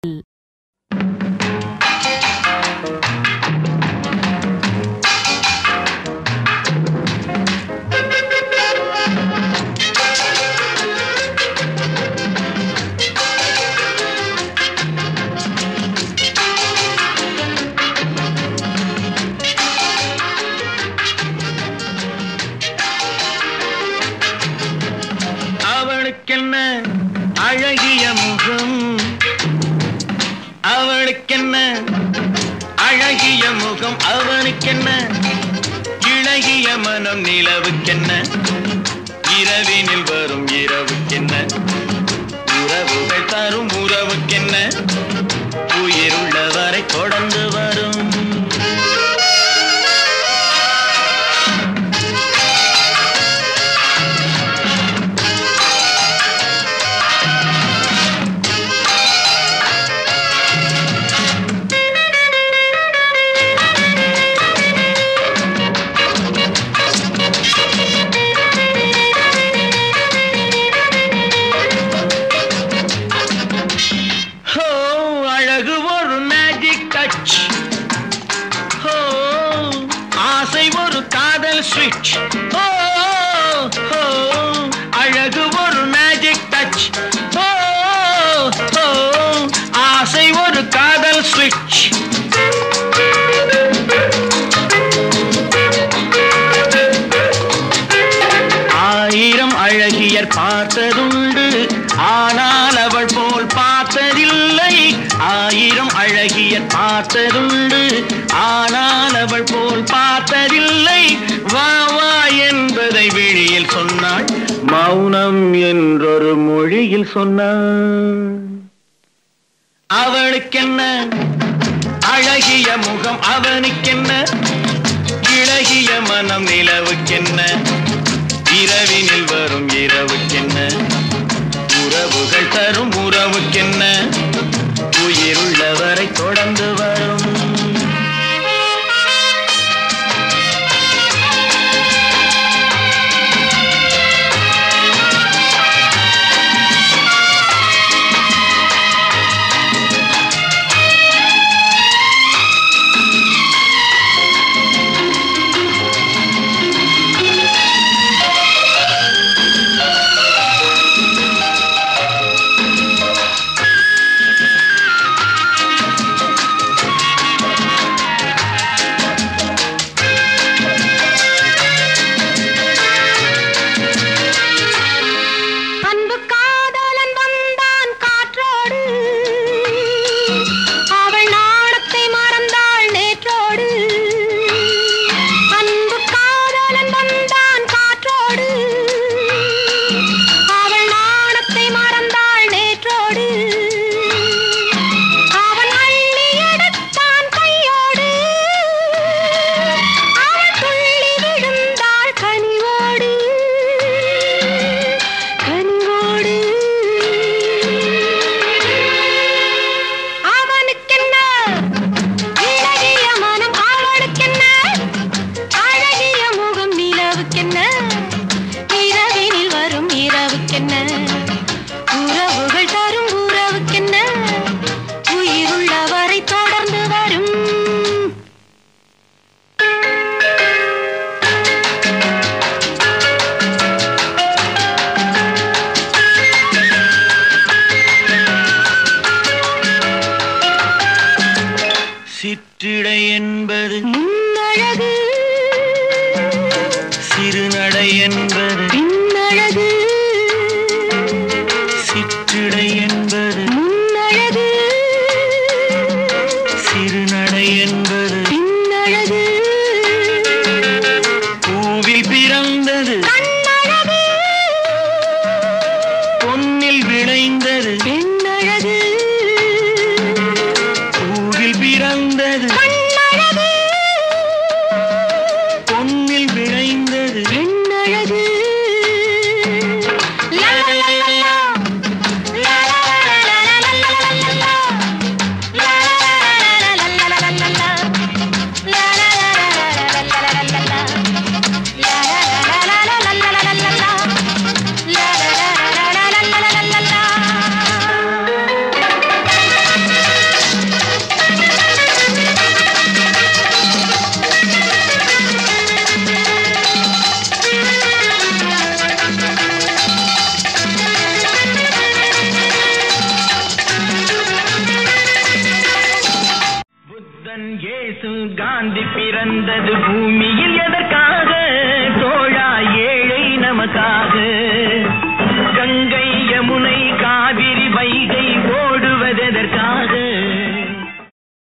அவளுக்கென்ன அழகிய முகம், அவளுக்கென்ன அழகிய முகம், அவனுக்கென்ன இளகிய மனம், நிலவுக்கென்ன இரவினில் வரும் இரவுக்கென்ன உறவுகள் தரும் உறவுக்கென்ன உயிருள்ளவரை தொடர்ந்து வரும். அழகு ஒரு மேஜிக் டச், ஆசை ஒரு காதல் ஸ்விட்ச். அழகு ஒரு மேஜிக் டச், ஆசை ஒரு காதல் ஸ்விட்ச். ஆயிரம் அழகியர் பார்த்ததுண்டு, ஆனால் அவள் போல் பார்த்ததில்லை. ஆயிரம் அழகியர் பார்த்ததுண்டு, ஆனால் அவள் போல் பார்த்ததில்லை. வா வா என்பதை விழியில் சொன்னாள், மௌனம் என்றொரு மொழியில் சொன்னாள். அவளுக்கென்ன அழகிய முகம், அவனுக்கென்ன இளகிய மனம், நிலவுக்கென்ன இரவினில் வரும் இரவுக்கென்ன உறவுகள் தரும் உறவுக்கென்ன உயிருள்ளவரை தொடர்ந்து வரும். உறவுகள் தரும் உறவுக்கென்ன உயிருள்ளவரை தொடர்ந்து வரும். சிற்றிடை என்பது முன்னழகு, சிறுநடை என்பது பின்னழகு. சிற்றிடை என்பது முன்னழகு, சிறுநடை என்பது பின்னழகு. பூவில் பிறந்தது கண்ணழகு, பொன்னில் விளைந்தது பெண்ணழகு. பூவில் பிறந்தது கண்ணழகு, பொன்னில் விளைந்தது பெண்ணழகு. திருமகன் இயேசு காந்தி பிறந்தது பூமியில் எதற்காக? தோழா ஏழை நமக்காக.